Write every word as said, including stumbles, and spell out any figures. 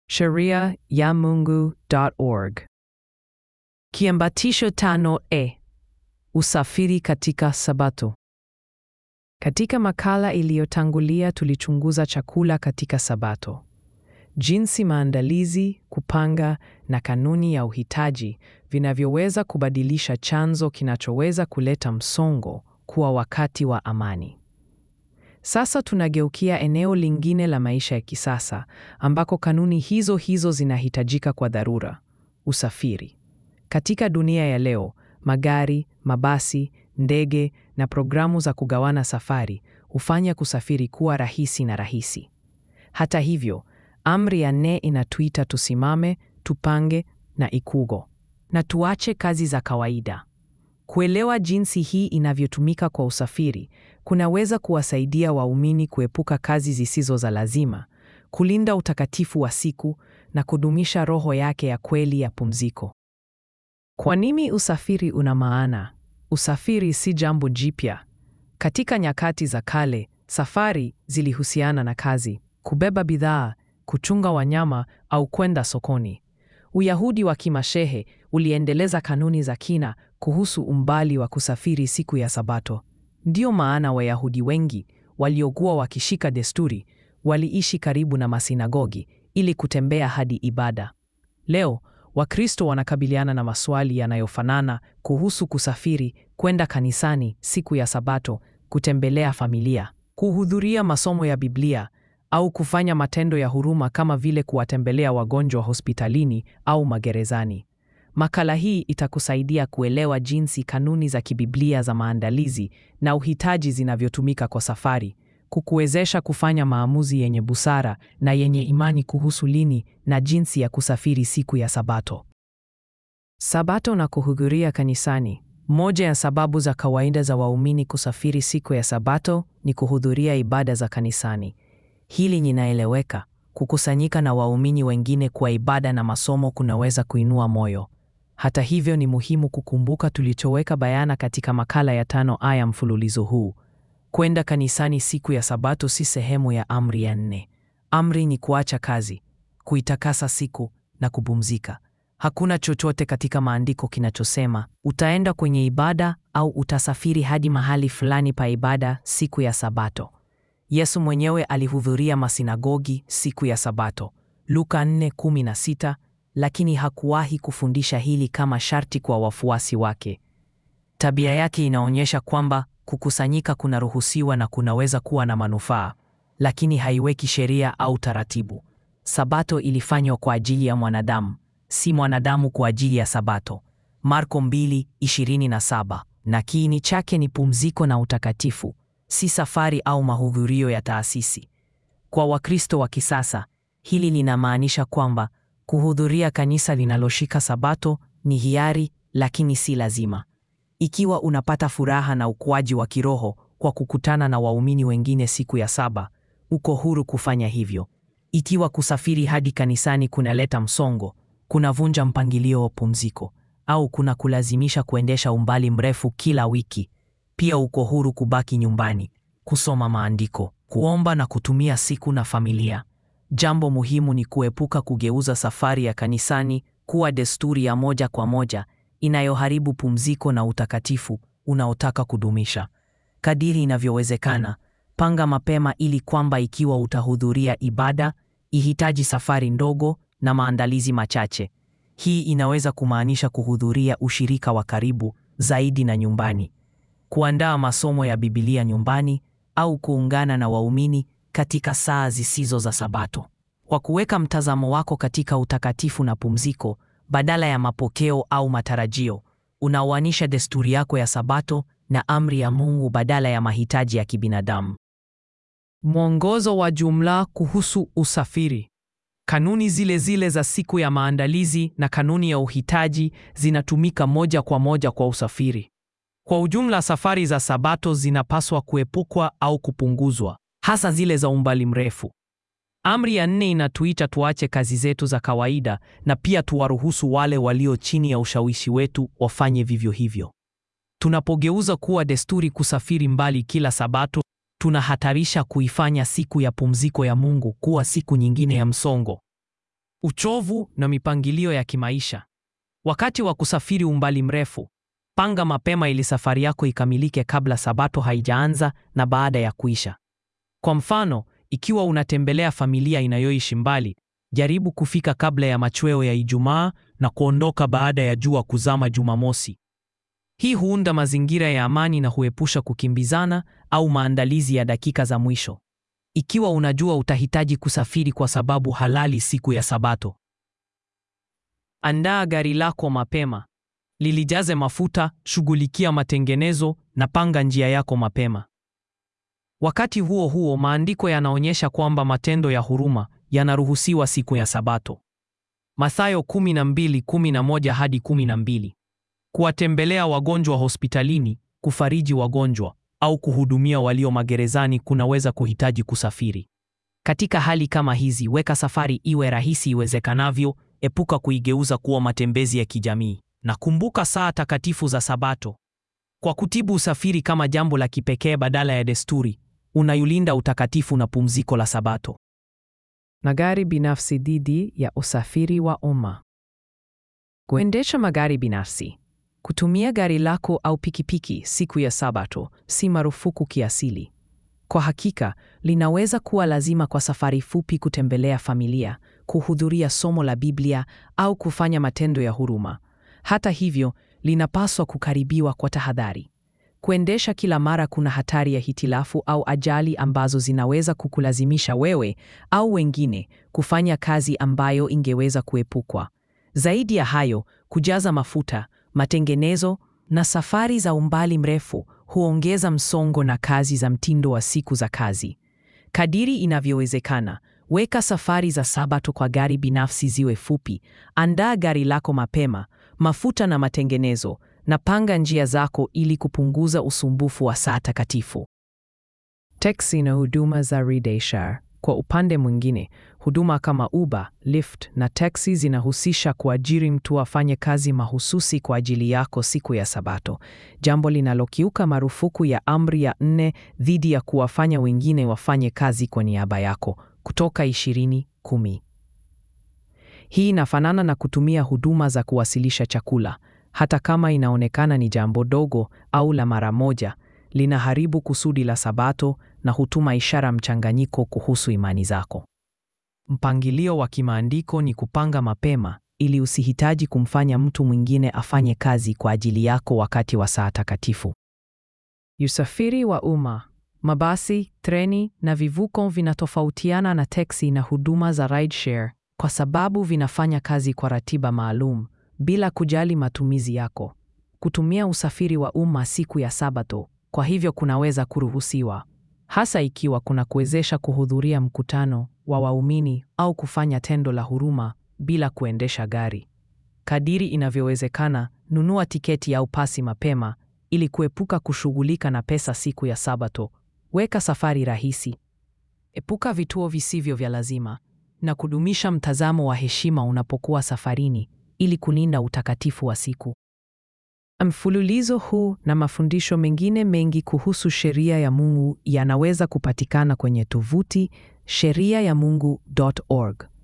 sheria ya mungu dot org. Kiambatisho tano e. Usafiri katika Sabato. Katika makala iliyotangulia tulichunguza chakula katika Sabato. Jinsi maandalizi, kupanga na kanuni ya uhitaji vinavyoweza kubadilisha chanzo kinachoweza kuleta msongo kuwa wakati wa amani. Sasa tunageukia eneo lingine la maisha ya kisasa ambako kanuni hizo hizo zinahitajika kwa dharura: usafiri. Katika dunia ya leo, magari, mabasi, ndege na programu za kugawana safari hufanya kusafiri kuwa rahisi na rahisi. Hata hivyo, amri ya nne inatuita tusimame, tupange na ikugo, na tuache kazi za kawaida. Kuelewa jinsi hii inavyotumika kwa usafiri kunaweza kuwasaidia waumini kuepuka kazi zisizo za lazima, kulinda utakatifu wa siku na kudumisha roho yake ya kweli ya pumziko. Kwa nini usafiri una maana? Usafiri si jambo jipya. Katika nyakati za kale, safari zilihusiana na kazi, kubeba bidhaa, kuchunga wanyama au kwenda sokoni. Uyahudi wa kimashehe uliendeleza kanuni za kina kuhusu umbali wa kusafiri siku ya Sabato. Ndio maana Wayahudi wengi waliokuwa wakishika desturi waliishi karibu na masinagogi ili kutembea hadi ibada. Leo, Wakristo wanakabiliana na maswali yanayofanana kuhusu kusafiri kwenda kanisani siku ya Sabato, kutembelea familia, kuhudhuria masomo ya Biblia au kufanya matendo ya huruma kama vile kuwatembelea wagonjwa hospitalini au magerezani. Makala hii itakusaidia kuelewa jinsi kanuni za kibiblia za maandalizi na uhitaji zinavyotumika kwa safari, kukuwezesha kufanya maamuzi yenye busara na yenye imani kuhusu lini na jinsi ya kusafiri siku ya Sabato. Sabato na kuhudhuria kanisani. Moja ya sababu za kawaida za waumini kusafiri siku ya Sabato ni kuhudhuria ibada za kanisani. Hili linaeleweka. Kukusanyika na waumini wengine kwa ibada na masomo kunaweza kuinua moyo. Hata hivyo, ni muhimu kukumbuka tulichoweka bayana katika makala ya tano aya mfululizo huu. Kwenda kanisani siku ya Sabato si sehemu ya amri ya nne. Amri ni kuacha kazi, kuitakasa siku na kupumzika. Hakuna chochote katika maandiko kinachosema utaenda kwenye ibada au utasafiri hadi mahali fulani pa ibada siku ya Sabato. Yesu mwenyewe alihudhuria masinagogi siku ya Sabato, Luka nne kumi na sita, lakini hakuwahi kufundisha hili kama sharti kwa wafuasi wake. Tabia yake inaonyesha kwamba kukusanyika kunaruhusiwa na kunaweza kuwa na manufaa, lakini haiweki sheria au taratibu. Sabato ilifanywa kwa ajili ya mwanadamu, si mwanadamu kwa ajili ya Sabato. Marko mbili ishirini na saba. Na kiini chake ni pumziko na utakatifu, si safari au mahudhurio ya taasisi. Kwa Wakristo wa kisasa, hili linamaanisha kwamba kuhudhuria kanisa linaloshika Sabato ni hiari, lakini si lazima. Ikiwa unapata furaha na ukuaji wa kiroho kwa kukutana na waumini wengine siku ya saba, uko huru kufanya hivyo. Ikiwa kusafiri hadi kanisani kunaleta msongo, kunavunja mpangilio wa pumziko, au kuna kulazimisha kuendesha umbali mrefu kila wiki, pia uko huru kubaki nyumbani, kusoma maandiko, kuomba na kutumia siku na familia. Jambo muhimu ni kuepuka kugeuza safari ya kanisani kuwa desturi ya moja kwa moja inayoharibu pumziko na utakatifu unaotaka kudumisha. Kadiri inavyowezekana, panga mapema ili kwamba ikiwa utahudhuria ibada, ihitaji safari ndogo na maandalizi machache. Hii inaweza kumaanisha kuhudhuria ushirika wa karibu zaidi na nyumbani, kuandaa masomo ya Biblia nyumbani au kuungana na waumini katika saa zisizo za Sabato. Kwa kuweka mtazamo wako katika utakatifu na pumziko badala ya mapokeo au matarajio, unaoanisha desturi yako ya Sabato na amri ya Mungu badala ya mahitaji ya kibinadamu. Mwongozo wa jumla kuhusu usafiri. Kanuni zile zile za siku ya maandalizi na kanuni ya uhitaji zinatumika moja kwa moja kwa usafiri. Kwa ujumla, safari za Sabato zinapaswa kuepukwa au kupunguzwa, hasa zile za umbali mrefu. Amri ya nne inatuita tuache kazi zetu za kawaida na pia tuwaruhusu wale walio chini ya ushawishi wetu wafanye vivyo hivyo. Tunapogeuza kuwa desturi kusafiri mbali kila Sabato, tunahatarisha kuifanya siku ya pumziko ya Mungu kuwa siku nyingine ya msongo. uchovu na mipangilio ya kimaisha. Wakati wa kusafiri umbali mrefu, panga mapema ili safari yako ikamilike kabla Sabato haijaanza na baada ya kuisha. Kwa mfano, ikiwa unatembelea familia inayoishi mbali, jaribu kufika kabla ya machweo ya Ijumaa na kuondoka baada ya jua kuzama Jumamosi. Hii huunda mazingira ya amani na huepusha kukimbizana au maandalizi ya dakika za mwisho. Ikiwa unajua utahitaji kusafiri kwa sababu halali siku ya Sabato, andaa gari lako mapema. Lilijaze mafuta, shughulikia matengenezo na panga njia yako mapema. Wakati huo huo, maandiko yanaonyesha kwamba matendo ya huruma yanaruhusiwa siku ya Sabato. Mathayo kumi na mbili kumi na moja hadi kumi na mbili. Kuwatembelea wagonjwa hospitalini, kufariji wagonjwa au kuhudumia walio magerezani kunaweza kuhitaji kusafiri. Katika hali kama hizi, weka safari iwe rahisi iwezekanavyo, epuka kuigeuza kuwa matembezi ya kijamii, na kumbuka saa takatifu za Sabato. Kwa kutibu usafiri kama jambo la kipekee badala ya desturi, unayulinda utakatifu na pumziko la Sabato. Magari binafsi dhidi ya usafiri wa umma. Kuendesha magari binafsi. Kutumia gari lako au pikipiki siku ya Sabato si marufuku kiasili. Kwa hakika, linaweza kuwa lazima kwa safari fupi, kutembelea familia, kuhudhuria somo la Biblia au kufanya matendo ya huruma. Hata hivyo, linapaswa kukaribiwa kwa tahadhari. Kuendesha kila mara kuna hatari ya hitilafu au ajali ambazo zinaweza kukulazimisha wewe au wengine kufanya kazi ambayo ingeweza kuepukwa. Zaidi ya hayo, kujaza mafuta, matengenezo na safari za umbali mrefu huongeza msongo na kazi za mtindo wa siku za kazi. Kadiri inavyowezekana, weka safari za Sabato kwa gari binafsi ziwe fupi. Andaa gari lako mapema, mafuta na matengenezo, na panga njia zako ili kupunguza usumbufu wa saa takatifu. Teksi na huduma za rideshare. Kwa upande mwingine, huduma kama Uber, Lyft na teksi zinahusisha kuajiri mtu afanye kazi mahususi kwa ajili yako siku ya Sabato, jambo linalokiuka marufuku ya amri ya nne dhidi ya kuwafanya wengine wafanye kazi kwa niaba yako, kutoka ishirini kumi. Hii inafanana na kutumia huduma za kuwasilisha chakula. Hata kama inaonekana ni jambo dogo au la mara moja, linaharibu kusudi la Sabato na hutuma ishara mchanganyiko kuhusu imani zako. Mpangilio wa kimaandiko ni kupanga mapema ili usihitaji kumfanya mtu mwingine afanye kazi kwa ajili yako wakati wa saa takatifu. Usafiri wa umma. Mabasi, treni na vivuko vinatofautiana na teksi na huduma za rideshare kwa sababu vinafanya kazi kwa ratiba maalum bila kujali matumizi yako. Kutumia usafiri wa umma siku ya Sabato, kwa hivyo, kunaweza kuruhusiwa, hasa ikiwa kuna kuwezesha kuhudhuria mkutano wa waumini au kufanya tendo la huruma bila kuendesha gari. Kadiri inavyowezekana, nunua tiketi au pasi mapema ili kuepuka kushughulika na pesa siku ya Sabato. Weka safari rahisi, epuka vituo visivyo vya lazima, na kudumisha mtazamo wa heshima unapokuwa safarini ili kulinda utakatifu wa siku. Mfululizo huu na mafundisho mengine mengi kuhusu sheria ya Mungu yanaweza kupatikana kwenye tovuti sheria ya mungu dot org.